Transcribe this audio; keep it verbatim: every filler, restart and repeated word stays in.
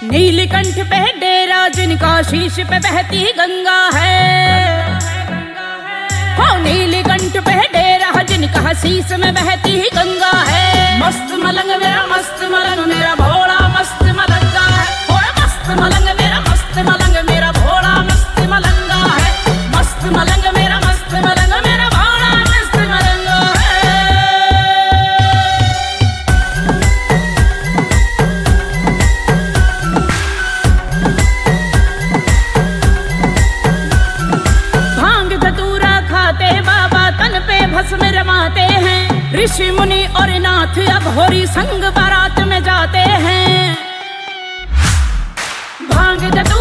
नीलकंठ पे डेरा जिनका शीश पे बहती गंगा है। हो नीलकंठ पे डेरा जिनका शीश में बहती गंगा है। मस्त मलंग मेरा मस्त मलंग मेरा भोला मस्त मलंगा है। हो मस्त मलंग मेरा मस्त मलंग मेरा भोला मस्त मलंगा है। मस्त मलंग मेरा मस्त मलंग मेरा भोला मस्त मलंगा है। भांग धतूरा खाते बाबा तन पे भस्म रमाते हैं। ऋषि मुनि और नाथ अब होरी संग बारात में जाते हैं। भांग धतूरा